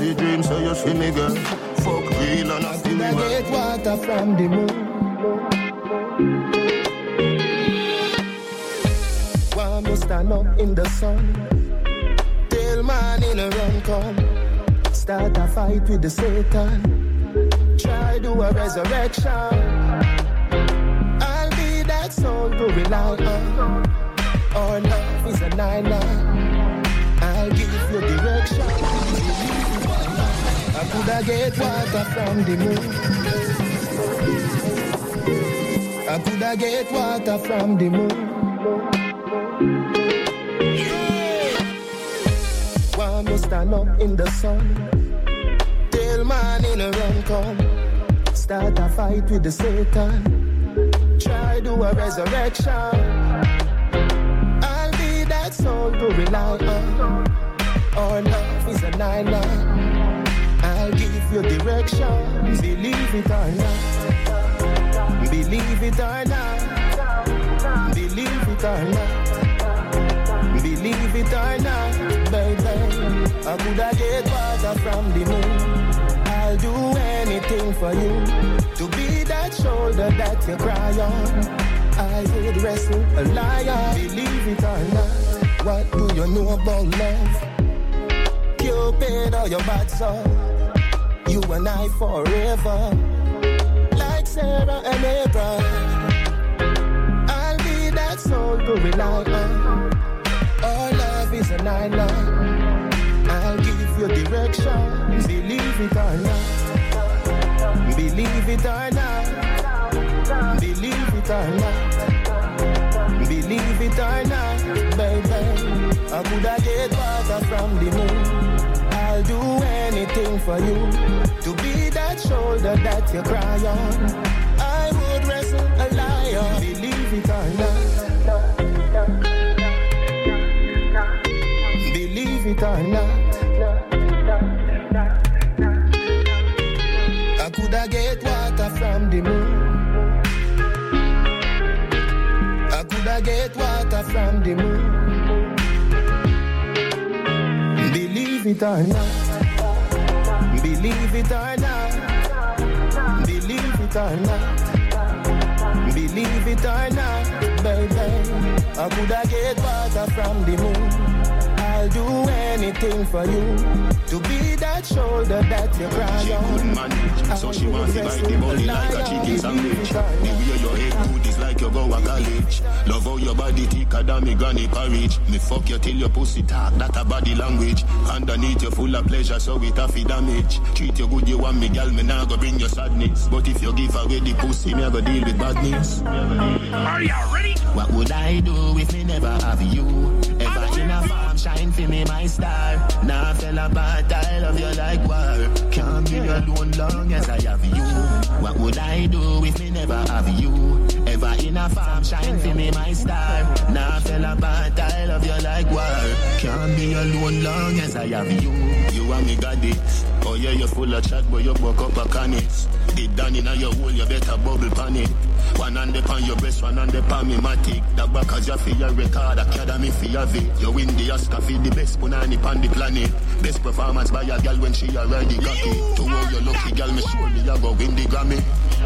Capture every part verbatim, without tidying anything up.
see dreams, so you see me girl. Fuck real and I feel me. I get water from the moon. Want me stand up in the sun. Till man in a run come. Start a fight with the Satan. Try do a resurrection. I'll be that soul to rely on. Our love is a nine-nine. I'll give you direction. I coulda get water from the moon. I coulda get water from the moon. Want me stand up in the sun. Till man in a run come. Start a fight with the Satan. Try do a resurrection. I'll be that soul to rely on. Our love is a nine-nine. I'll give you direction. Believe it or not. Believe it or not. Believe it or not. Believe it or not, baby. I coulda get water from the moon. I'll do anything for you. To be that shoulder that you cry on. I would wrestle a lion. Believe it or not. What do you know about love? Cupid or your bad soul? You and I forever. Like Sarah and Abraham. I'll be that soul to rely on. Our love is a nine-nine. I'll give you direction. Believe it or not. Believe it or not. Believe it or not. Believe it or not, baby. I coulda get water from the moon. I'll do anything for you. To be that shoulder that you cry on. I would wrestle a lion. Believe it or not. Believe it or not. I coulda get water from the moon. I coulda get water from the moon. Believe it or not. Believe it or not. Believe it or not. Believe it or not, baby. I coulda get water from the moon. I'll do anything for you. To be that shoulder that you cry she on. She couldn't manage, so she wants to bite the body like a chicken sandwich. The way your head good is like you go to college. Love how your body thicker than me granny porridge. Me fuck you till your pussy talk, that a body language. Underneath you full of pleasure, so it a fi damage. Treat you good, you want me, girl, me nah go bring your sadness. But if you give away the pussy, me a go deal with badness. Are you ready? What would I do if me never have you? Ever in a farm, shine for me, my star. Now fell apart, I love you like war. Can't be alone long as I have you. What would I do if me never have you? Ever in a farm, shine for me, my star. Now fell apart, I love you like war. Can't be alone long as I have you. You and me got it. Oh yeah, you're full of chat, but you broke up a cannet. Deep down in your hole, you better bubble panic. One hand upon your breast, one hand upon me matic. That back as you feel your record, academy for your V. You win the Oscar for the best punani on the planet. Best performance by a girl when she already got it. To all your lucky girl, me sure me you go win the Grammy.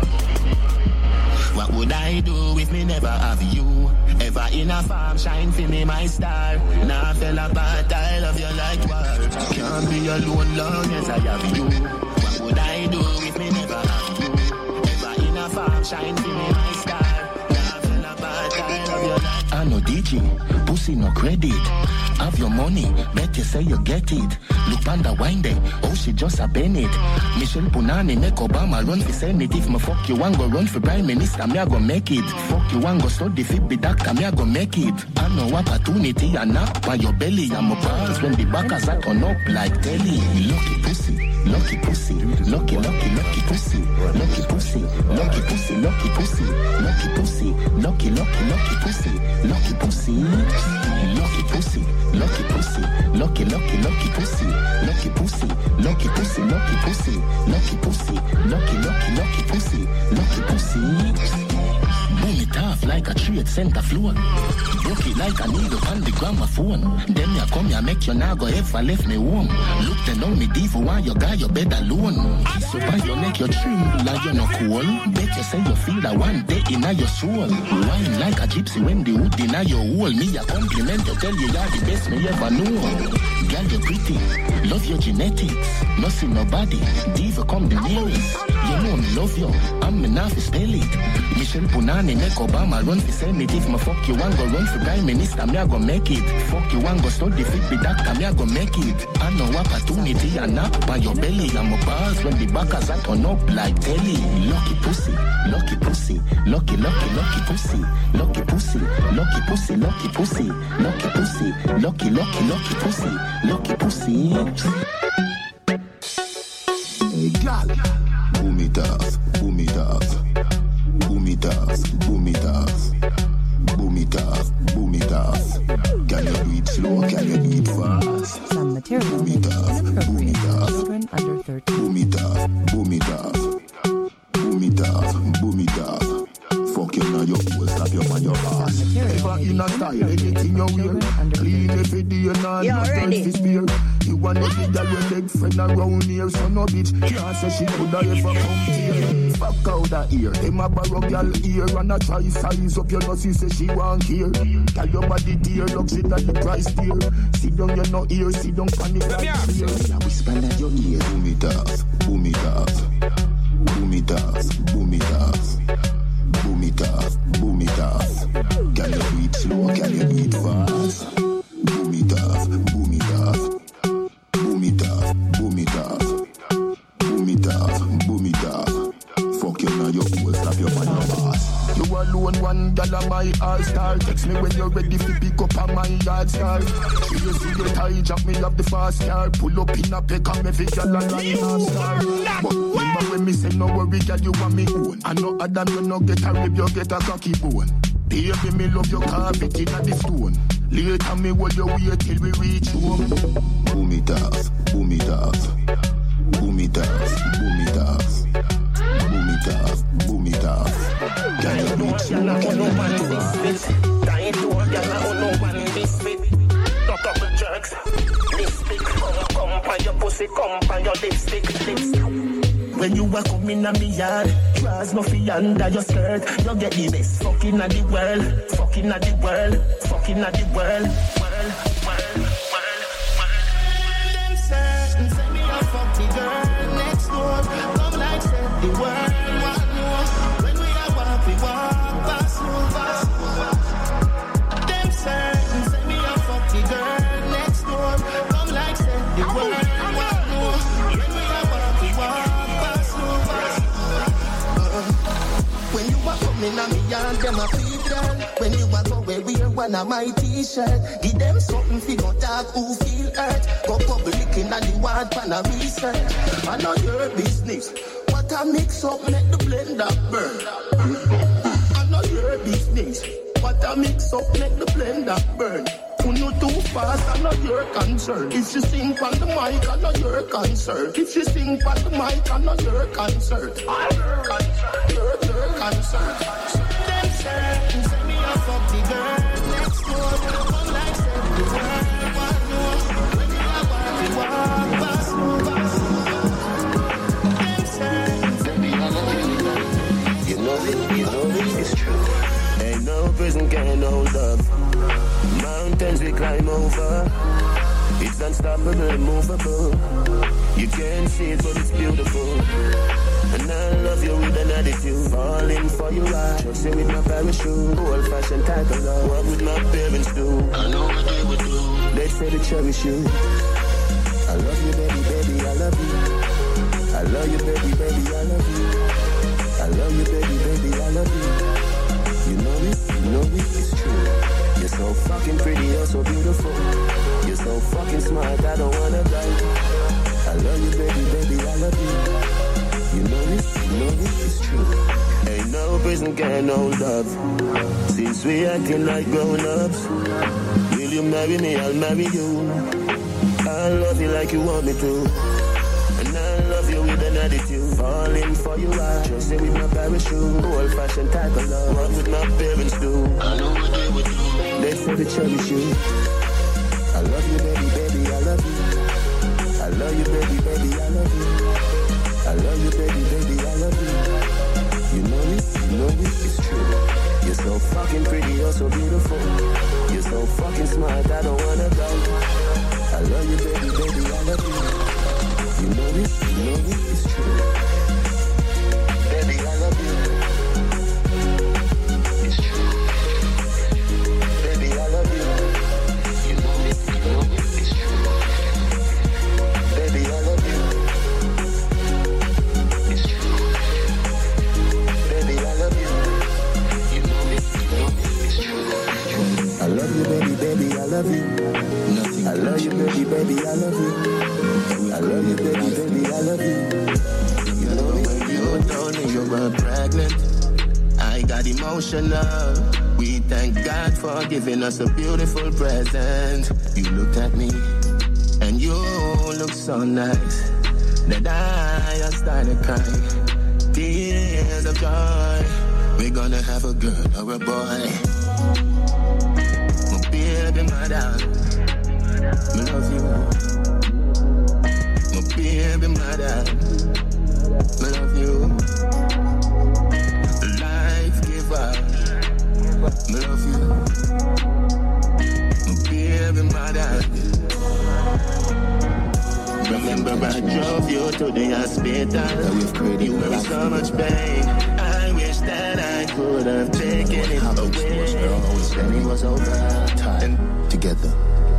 What would I do if me never have you? Ever in a farm, shine for me, my star. Now fell apart, I love you like war. Can't be alone long as I have you. What would I do if me never have you? Ever in a farm, shine for me, my star. Now fell apart, I love you like. I no D J, pussy no credit. Have your money, bet you say you get it. Look panda wine day, oh she just a Bennett. Michelle Punani make Obama run for Senate. If me fuck you want go run for Prime Minister, me I go make it. Fuck you want go study fit be doctor, me I go make it. I know opportunity and knock by your belly. I'm a bounce when the backers are turn up like telly. Lucky pussy, lucky pussy, lucky lucky lucky pussy, lucky pussy, lucky pussy, lucky pussy, lucky pussy, lucky lucky lucky pussy, lucky pussy, lucky pussy. Lucky pussy, lucky, lucky, lucky pussy, lucky pussy, lucky pussy, lucky pussy, lucky pussy, lucky, lucky, lucky pussy, lucky pussy. Boom it off like a trade center floor. Broke it like a needle on the gramophone. Then you come here make you now go ever left me home. Look then on me diva while you got your bed alone. Kiss you by your neck, your tree like you're not cool. Bet you say you feel that one day in your soul. Wine like a gypsy when the wood in your hole. Me a compliment to tell you you're the best me ever know. Girl, you're pretty, love your genetics. No see nobody, diva come the nearest. You know me love you, I'm me not to spell it. Michelle Punani make Obama run for Senate. If me fuck you and go run for Prime Minister, me a go make it. Fuck you and go study fit be doctor, me a go make it. I know opportunity and knock by your belly. I'm a bars when the backers are turn up like telly. Lucky pussy, lucky pussy, lucky, lucky, lucky pussy, lucky pussy, lucky pussy, lucky pussy, lucky pussy, lucky, lucky, lucky pussy, lucky pussy. Hey, girl, boom it off, boom it off, boom it off, boom it off, boom it off, boom it off. Can you do it slow? Can you do it fast? Some material boom it off, boom it off, children under thirteen. boom it off, boom it off, boom it off, boom it off. Fuck you now, your whole slap you on your ass. Ever in a style, anything you wear. Clean every day and all your time to spare. You want to be that your leg friend around here, so no bitch can't say she coulda ever come here. Fuck out that ear, them a borrow girl ear and a try size up your nose, say she want here. Tell your body dear, look shit at the price dear. Sit down, you no ear, sit down, panic like fear. Now whisper at your ear, boom it off, boom it off, boom it off, boom it off. Boom it off, boom it off. Can you do it slow, can you do it fast? Boom it off, boom it off. Boom it off, boom it off. Boom it off, boom it off. Fuck you now, you fool, slap your man your ass. You alone, one dollar my all-star. Text me when you're ready to pick up on my yard star. You see the tie, drop me up the fast car. Pull up in a peck and me fi gyal a line half star. But remember when me say no worry, gyal, you want me own. I know Adam, you no get a rib, you get a cocky bone. Baby, me love your carpet in a the stone. Later me hold your way till we reach home. Boom it off, boom it off. Boom it off, boom it off. Boom it off, boom it off. Can you do it slow? Can you do it fast? Dying to a girl, I no one this fit. Not couple jerks. Lipstick, come, come by your pussy, come by your lipstick, lipstick. When you walk up in a me yard, drawers nothing under your skirt. You get the best fucking at the world, fucking at the world, fucking at the world, world, world, world, world. Them certain say me a fuck the girl next door. Come like said the world want more. When we are walk, we walk fast, move fast. Them certain say me a fuck the girl next door. Come like said the world want more. When we are walk, we walk. When you walk up in a me yard, them a feed girl. When you walk away, wear one of my t-shirt. Give them something fi go talk who feel hurt. Go public in a the ward pan a research. I know your business. What a mix up make the blender burn. I know your business. What a mix up make the blender burn. Who know too fast, I know your concern. If she sing on the mic, I know your concern. If she sing on the mic, I know your concern. I'm your concern, your, your concern. Them certain say me a fuck the girl next door. Come like said the world want more. When you are walk, you walk fast, move fast. Them certain say me a fuck the girl. You know it, you know it, it's true. Ain't no prison can hold up. Mountains we climb over. It's unstoppable, immovable. You can't see it, but it's beautiful. And I love you with an attitude. Falling for you right. Trust you with my parachute. Old-fashioned type of love. What would my parents do? I know what they would do. They'd say to cherish you. I love you, baby, baby, I love you. I love you, baby, baby, I love you. I love you, baby, baby, I love you. You know it, you know it, it's true. You're so fucking pretty, you're so beautiful. You're so fucking smart, I don't wanna die. I love you, baby, baby, I love you. You know it, you know it, it's true. Ain't no prison can hold up. Since we acting like grown-ups. Will you marry me, I'll marry you. I love you like you want me to. And I love you with an attitude. Falling for you, I just say with my parachute. Old-fashioned type of love. What would my parents do? I know what they would do. They say to cherish you. I love you, baby, baby, I love you. I love you, baby, baby, I love you. I love you, baby, baby, I love you. You know it, you know it, it's true. You're so fucking pretty, you're so beautiful. You're so fucking smart, I don't wanna go. I love you, baby, baby, I love you. You know it, you know it, it's true. Baby, I love you. It's true. Baby, I love you. You know it, you know it, it's true. Baby, I love you. It's true. Baby, I love you. You know it, you know it, it's true. I love you, baby, baby, I love you. Nothing. I love you, baby, baby, I love you. I love you, baby, baby, I love you. You know when you told me you were pregnant, I got emotional. We thank God for giving us a beautiful present. You looked at me, and you look so nice, that I started crying. Tears of joy. We're gonna have a girl or a boy. My baby mother, I love you. My baby mother, I love you. Life giver, I love you. My baby mother. Remember I drove you to the hospital. You were in so much pain. I wish that I could have taken it away. Then it was over. Time together.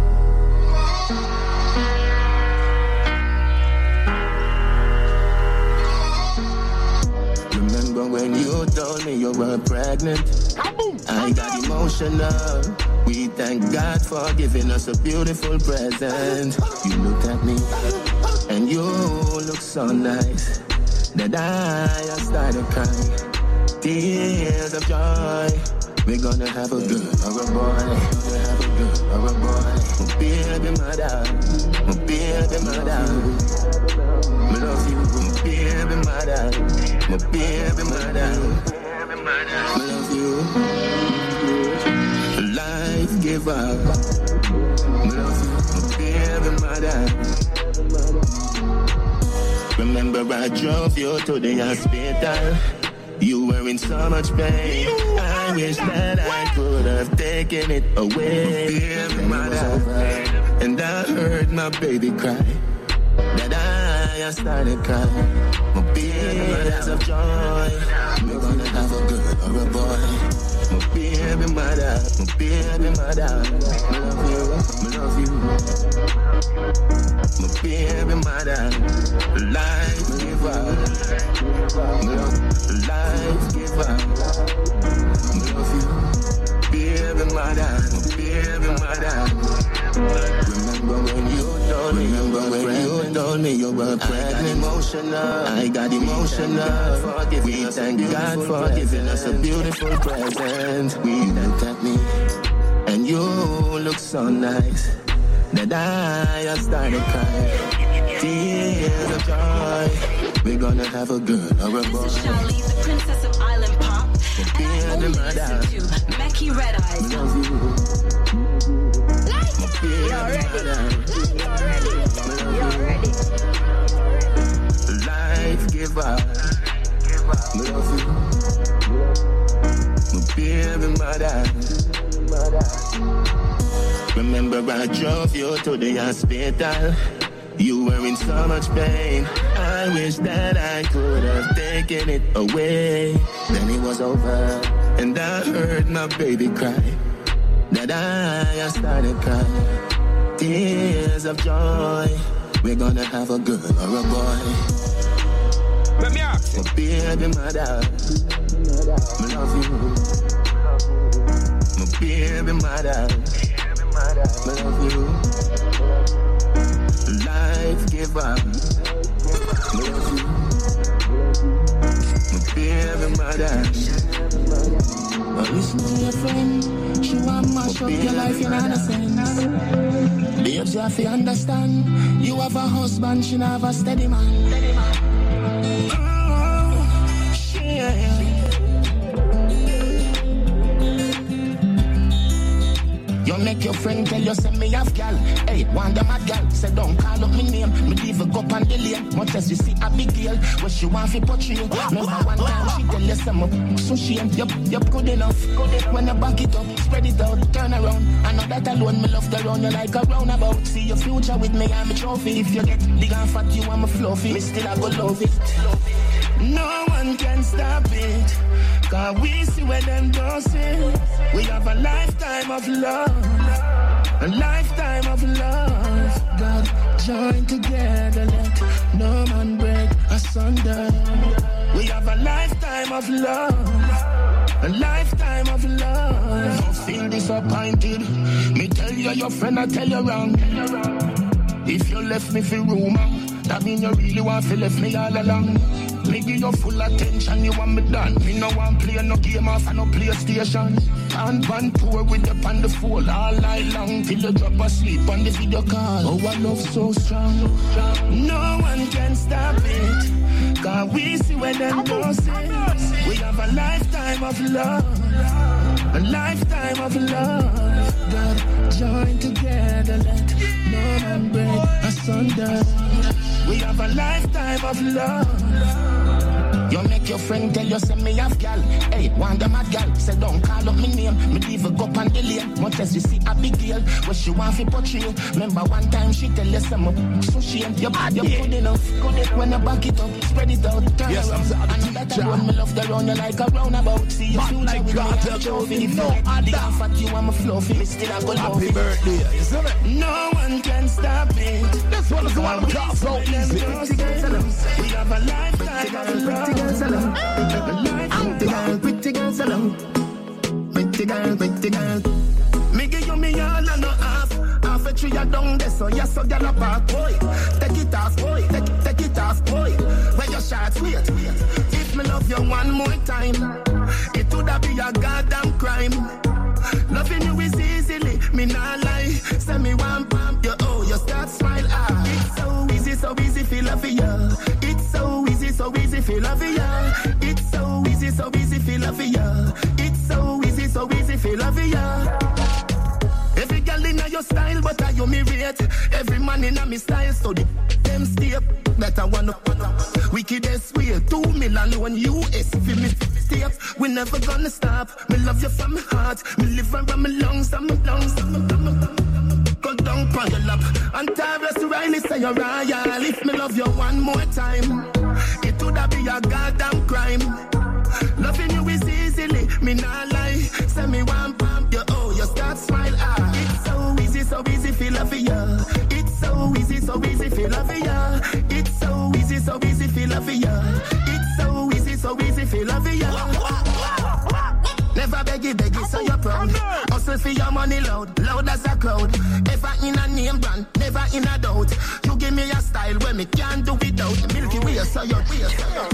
Remember when you told me you were pregnant? I got emotional. We thank God for giving us a beautiful present. You looked at me, and you look so nice, that I started crying. Tears of joy. We're gonna have a girl or a boy. We're gonna have a girl or a boy. My baby mother, my baby mother, I love you. My baby mother, my baby mother, I love you. Life giver, I love you. My baby mother. Remember I drove you to the hospital. You were in so much pain. I wish that I could have taken it away. Baby mother. And I heard my baby cry, that I started crying. My baby mother's of joy. We're gonna have a girl or a boy. My baby mother, my baby mother, I love you, I love you. My baby mother, life giver, life giver, I love you. Baby mother, my baby mother. Remember when you told me, remember when you told me you were pregnant? I got emotional, I got emotional. We thank God for giving us a beautiful present. We looked at me, and you look so nice, that I started crying. Tears of joy. We're gonna have a girl or a boy. This is Charlie, the princess of Island Pop, and I only listen to Mackie Red Eyes. Love you. You're ready. You're ready. You're ready. Life giver. Love you. My baby mother. Remember I drove you to the hospital. You were in so much pain. I wish that I could have taken it away. Then it was over, and I heard my baby cry, that I started crying. Tears of joy. We're gonna have a girl or a boy. Let me ask you. My baby mother, I love you. My baby mother, I love you. Life giver, I love you. My baby mother. But listen to your friend, she want mash up your life in innocence. Babes, you have to understand, you have a husband, she have a steady man. You make your friend tell you, say me have gal. Hey, wonder my gal, say don't call up me name. Me leave a go on the lane. Much as you see a big girl, what she want to portray. Remember one time she tell you some so she ain't yup, yup, good enough. When you back it up, spread it out, turn around. I know that alone, me love the round you like a roundabout. See your future with me, I'm a trophy. If you get big and fat, you I'm a fluffy. Me still I go love it. No one can stop it. Cause we see where them don't see. We have a lifetime of love. A lifetime of love. God join together, let no man break asunder. We have a lifetime of love. A lifetime of love. Don't feel disappointed. Me tell you your friend, I tell you wrong. If you left me for rumor, that mean you really want to left me all along. Me give you full attention, you want me done. Me no want play no game off and no PlayStation. And one tour with the on the phone all night long till you drop asleep on the video call. Oh, I love so strong. No one can stop it. Cause we see where them go see. We have a lifetime of love. A lifetime of love. God join together, let no man break asunder. We have a lifetime of love. You make your friend tell you, say me have gal. Hey, wonder my gal, say don't call up me name. Me leave a go on the lane. Much as you see a big girl, what she want to portray. Remember one time she tell you some so she ain't your bad, you're good enough. Good enough when you back it up, spread it out, turn yes, around. I know that alone, me love the round you like a roundabout. See your future like with me, I'm a trophy. If you get big and fat, you I'm a fluffy. Me still I go love it. Happy birthday, isn't it? No one can stop it. This one is the one we got so easy. We have a lifetime of love. Girls alone, pretty girl, pretty girls alone, pretty girl, pretty girl. Me give you me all and no half. Half a tree a down there, so yes, so girl a park, boy. Take it off, boy. Take, take it off, boy. Where your shots, wait. If me love you one more time, it would have be a goddamn crime. Loving you is easily, me not lie. Send me one pump, you oh, you start smile. Ah, it's so easy, so easy, feel love for you. It's so easy, so easy, feel love for you. It's so easy, so easy, feel love for you. It's so easy, so easy, feel love for you. Every girl in your style, but I you me rate. Every man in a me style, so the them step. Better one up, one up. Wickedest way, two million one U S for me steps. We never gonna stop. Me love you from my heart. Me live around my lungs, and my lungs, and my lungs. Go down on your lap. And Tyrus Riley say you're royal. If me love you one more time, it would be a goddamn crime. Loving you is easily, me not lie. Send me one pump, you oh, you start smile. Ah, it's so easy, so easy, feel love for you. It's so easy, so easy, feel love for you. It's so easy, so easy, feel love for you. It's so easy, so easy, feel love for you. Never beggy, beggy, so you're proud. Hustle for your money loud, loud as a crowd. Ever in a name brand, never in a doubt. You give me a style where me can't do without. Milky Way, so you're real.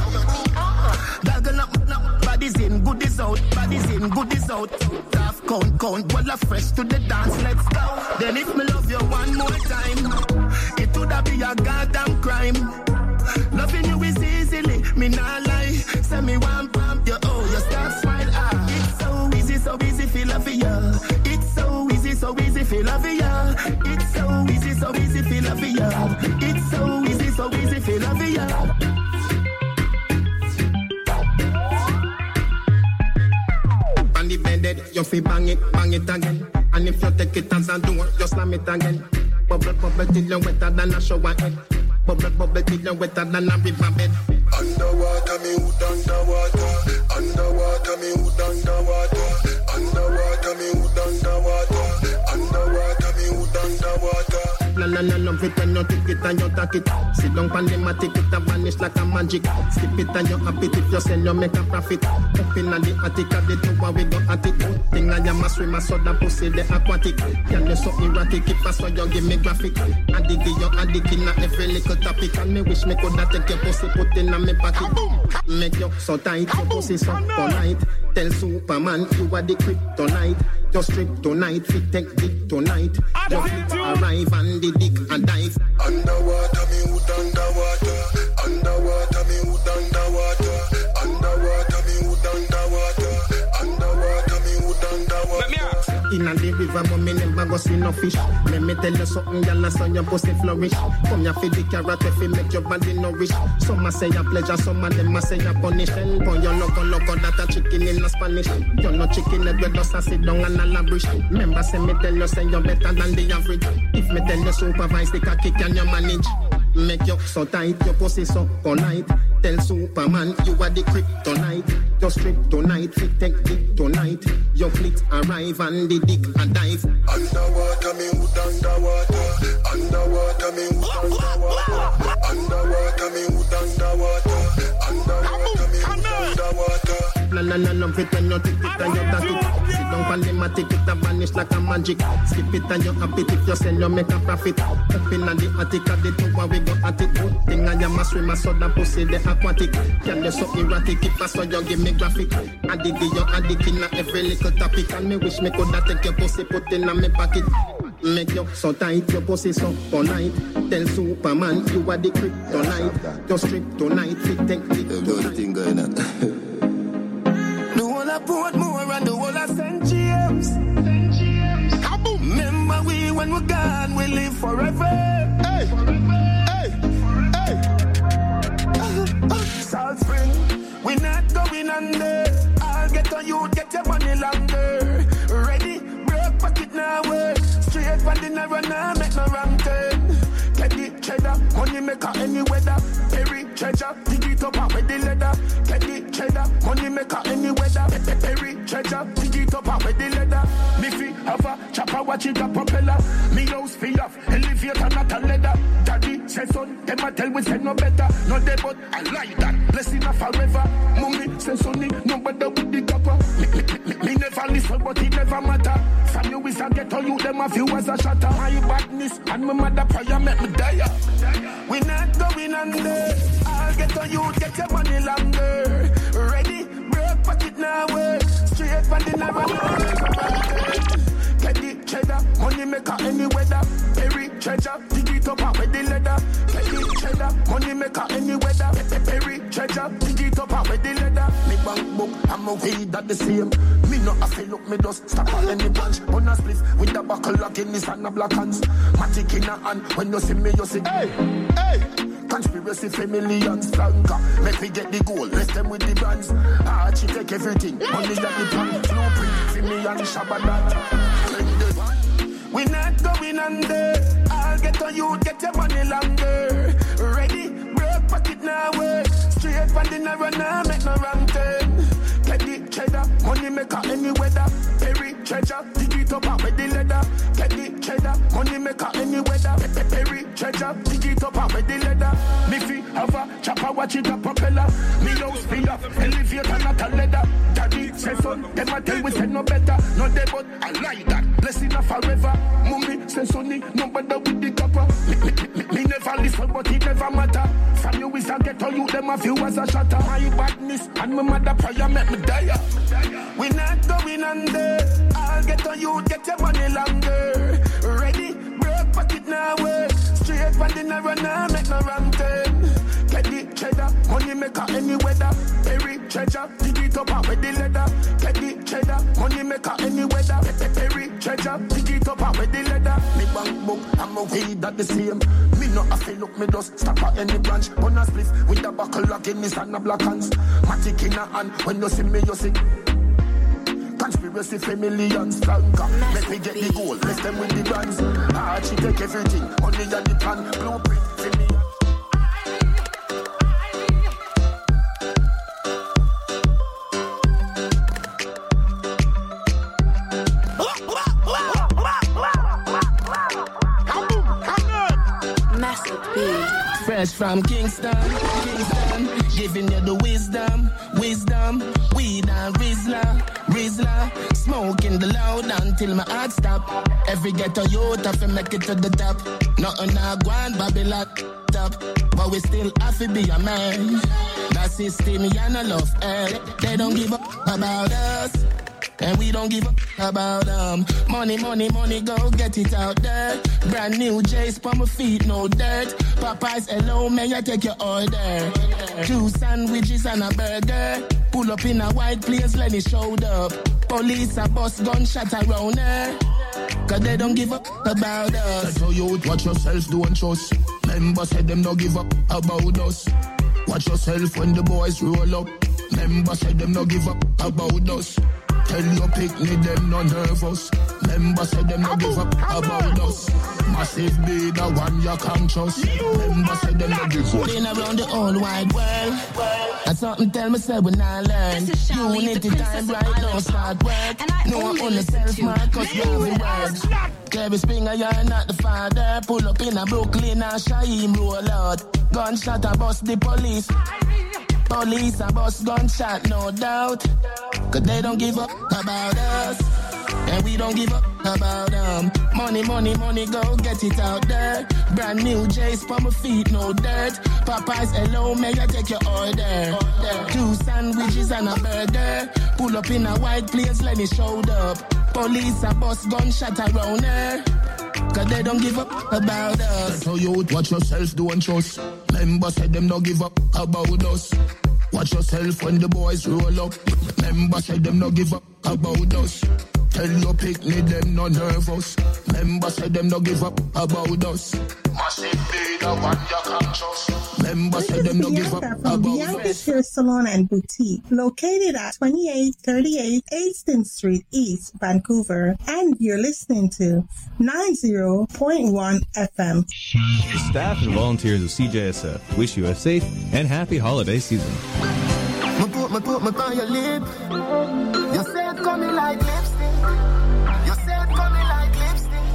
Gargle up, up, bodies in, goodies out. Bodies in, goodies out. Half count, count, well a fresh to the dance, let's go. Then if me love you one more time, it would be a goddamn crime. Loving you is easily, me not lie. Send me one pump, you oh, you start smile. Ah, it's so easy, so easy, feel love for you. It's so easy, so easy, feel love for you. It's so easy, so easy, feel love for you. It's so easy, so easy, feel love for you. On the bed, you feel bang it, bang it again. And if you take it as a door, just slam it again. Bubble, bubble till you're wetter than a shower head. Bubble, bubble till you're wetter than a river bed. Underwater, me hood underwater. Underwater, me hood underwater. Underwater, me hood underwater. Underwater, me hood underwater. La la la love it and you take it and you take it. Sit down pan the matic, it a vanish like a magic. Skip it and you happy if you sell, you make a profit. Up in the attic, at the tower we go at it. Thing I am a swimmer, so the pussy the aquatic. Can you so erratic, if I saw you give me graphic. I dig you, I dig in every little topic. And me wish me could have take your pussy, put in a me pocket. Make you so tight, your pussy so polite. Tell Superman you are the kryptonite. Just strip tonight, fit take dick tonight. Just arrive and the dick and dive. Underwater, me hood underwater. Underwater, me hood underwater. Underwater, me hood underwater. Underwater, me hood underwater. Let me ask. In the river, but me never go see no fish. Let me tell you something, girl, so your pussy flourish. Come here for the carrot if you make your body nourish. Some a say a pleasure, some of them a say a punish. Pon your loco loco that a chicken in the Spanish. You're not chicken, you just a sit down and a labrish. Remember, say me tell you, say you're better than the average. If me tell you supervise the cocky, can you manage? Make you so tight, your pussy so polite. Tell Superman you are the kryptonite. Just strip tonight, fit take dick tonight. Your fleet arrive and the dick a dive. Underwater, me wood underwater. Underwater, me wood underwater. Underwater, me wood underwater. Underwater, me wood underwater. La la la love it when you take it and you take it. Sit down on the mat, it a vanish like a magic. Skip it and you happy if you sell you make a profit. Up in the attic at the top we go at it. Good thing I am a swimmer so that pussy the aquatic. Can you so erratic if I saw you give me graphic. I did the you addict in every little topic. And me wish me could have take your pussy put in a me pocket. Make you so tight, your pussy so polite. Tell Superman you are the kryptonite. Just strip tonight, fit take it tonight. I put more and the whole of Saint James. Kaboom! Remember we when we're gone, we live forever. Hey, hey, hey. Uh, uh, Salt Spring, we not going under. I'll get on you, get your money longer. Ready, broke pocket now, work. Straight from the narrow now, make no wrong turn. Get the cheddar, money maker any weather. Perry treasure, dig it up with the leather. Get the cheddar, money maker any weather. Perry treasure, dig it up with the leather. Me fi have a chopper, watch it a propeller. Me house fi off, elevator not a leather. Daddy say son, them a tell we say no better. No day but I like that, blessing a forever. Mummy say sonny, no better with the copper. Me, me, me, me never listen but it never matter. From you is a ghetto, you them a few as a shatter. My badness and my mother prayer make me die. We not going under. I'll get on you, get your money longer. Ready, broke pocket now, work. Straight from the narrow now. Get the cheddar, money maker any weather. Perry treasure, dig it up with the leather. Get the cheddar, money maker any weather. Perry treasure, dig it up with the leather. Me bank book, I'm a weed that the same. Me not a fail look, me just stop at any branch. On a spliff with a buckle of Guinness and a black hands. Matic in a hand, when you see me, you see. Hey, hey. Conspiracy family and slanker. Make we get the goal, rest them with the brands. Archie take everything, money at the plan. Blueprint, see me and Shabbat. We not going under. I'll get on you, get your money longer. Ready, broke pocket now, work. Straight from the narrow now, make no wrong turn. Get the cheddar, money maker any weather. Perry treasure, dig it up with the leather. Get the cheddar, money maker any weather. Perry treasure, dig it up with the leather. Me fi have a chopper, watch it a propeller. Me house fi off, elevator not a leather. Daddy say son, them a tell we say no better. No day but I like that, blessing a forever. Mummy say sonny, no bother with the copper. Me, me, me, me never listen but it never matter. From you is a ghetto, you them a few as a shatter. My badness and my mother prayer make me die. We not going under. I'll get on you, get your money longer. Ready, broke pocket now, work. Straight from the narrow now, make no wrong turn. Get the cheddar, money maker any weather. Perry treasure, dig it up with the leather. Get the cheddar, money maker any weather. Perry treasure, dig it up with the leather. Me bank book, I'm a weed that the same. Me not a fail look, me just stop at any branch. On a spliff with a buckle of Guinness and a black hands. Matic in a hand, when you see me, you see. Conspiracy family and slanker. Make me get the goal, rest them with the brands. Archie take everything, money and the plan. Blueprint for me. Fresh from Kingston, Kingston, giving you the wisdom, wisdom, weed and Rizla, Rizla, smoking the loud until my heart stop. Every ghetto youth have to make it to the top. Nothing I want, Babylon top, but we still have to be a man. That system, you no love, eh? They don't give up about us. and we don't give up about them. Money, money, money, go get it out there. Brand new J's for my feet, no dirt. Popeyes, hello, may I take your order? Two sandwiches and a burger. Pull up in a white place, let me show up. Police a bus gunshot around her. Cause they don't give up about us. Tell you watch yourself, don't trust. Members said them no give up about us. Watch yourself when the boys roll up. Members said them no give up about us. Tell your picnic them no nervous. Members said them no give up about us. Massive be the one you can't trust. Members said them no give up. Been around the whole wide world. And something tell me say when I learn. Unity time right now start work. No one on the self Marcus every word. Every Springer, you're not the father. Pull up in a Brooklyn and Shaheem roll out. Gunshot a bust the police. Police a bust gunshot, no doubt. Cause they don't give up about us. And we don't give up about them. Money, money, money, go get it out there. Brand new J's for my feet, no dirt. Popeyes, hello, may I take your order? order. Two sandwiches and a burger. Pull up in a white place, let me show up. Police a bust gunshot around her. Cause they don't give up about us. Tell you watch yourself, don't trust. Members said them no give up about us. Watch yourself when the boys roll up. Members said them no give up about us. Tell your picnic them no nervous. Members said them no give up about us. Massive be the one you can't trust. Members said them no give up about Bianca's Hair Salon and Boutique, located at twenty-eight thirty-eight Easton Street East, Vancouver, and you're listening to ninety point one F M. The staff and volunteers of C J S F wish you a safe and happy holiday season. My put my put my on your lip. You said coming like lipstick. You said coming like lipstick.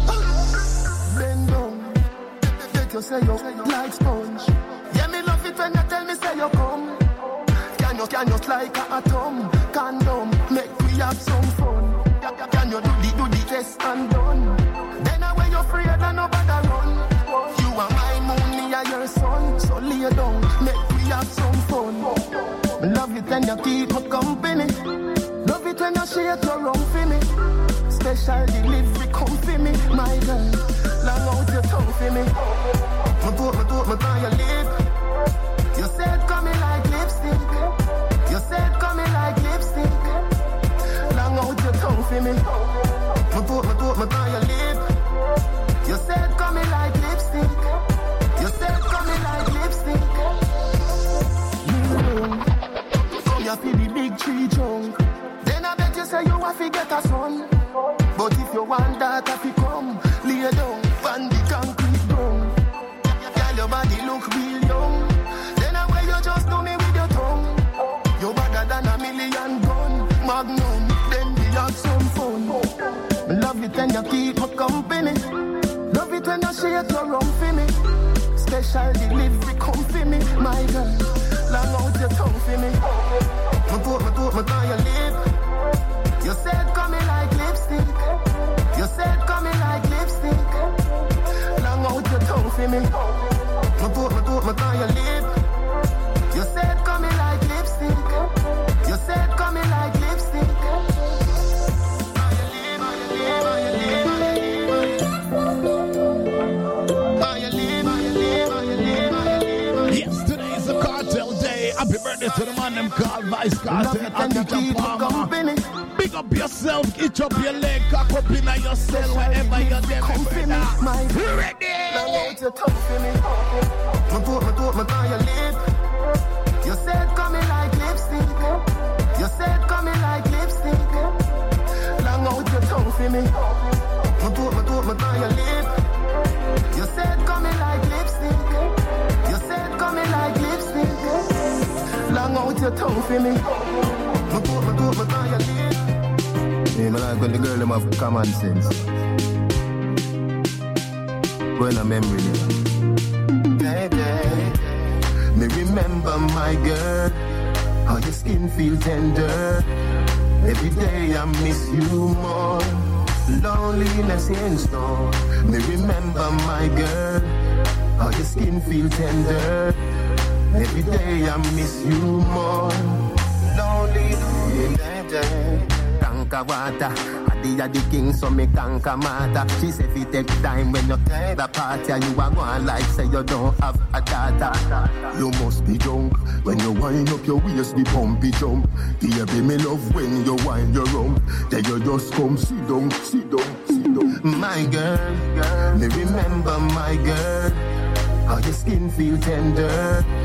Bend down. Make you say you like sponge. Yeah, me love it when you tell me say you come. Can you can you like a atom? Condom. Make we have some fun. Can you do the do the test and done? Then away you're free and nobody run. You are my moon, me and your son. So lay down. Make we have some fun. Love it when you keep my company. Love it when you share your rum for me. Special delivery come for me, my girl. Long out your tongue for me. My put my put my on your lip. You said coming like lipstick. You said coming like lipstick. Long out your tongue for me. My put my put my on your lip. You said coming like lipstick. You said coming like lipstick. You feel the big tree trunk. Then I bet you say you have to get a son. But if you want that, if you come, lay down on the concrete ground. Girl, your body look real young. Then I way you just do me with your tongue. You're better than a million gun. Magnum, then we have some fun. Love it when you keep my company. Love it when you share your rum for me. Special delivery come for me, my girl. Long out your tongue for me. My put my put my on your lip. You said coming like lipstick. You said coming like lipstick. Long out your tongue for me. My put my put my on your lip. You said coming like lipstick. You said coming like lipstick. On your lip, on your lip, on your lip, on your lip, on your lip, on your lip, on your lip. Yes, today is a cartel day. Happy birthday to the man them called Vice Cartel and Teacher Palmer. Big up yourself, itch up your leg, cock up in yourself, wherever you're there, my brother. Ready? Long out your tongue for me. My put my put my on your lip. You said coming like lipstick. You said coming like lipstick. Long out your tongue for me. My put my put my on your lip. You said coming like lipstick. You said coming like lipstick. Long out your tongue for me. My put my put my on your lip. Yeah, man, I got the girl them have common sense. When I memory, baby, me remember my girl, how your skin feel tender. Every day I miss you more. Loneliness in store. Me remember my girl, how your skin feel tender. Every day I miss you more. Lonely, baby. conquer water. The are the king, so me conquer matter. She say if it take time when you play the party, and you are going like say you don't have a data. You must be drunk when you wind up your waist, the pumpy jump. Yeah, be me love when you wind your rump. Then you just come sit down, sit down, sit down. My girl, girl, me remember my girl. How your skin feel tender.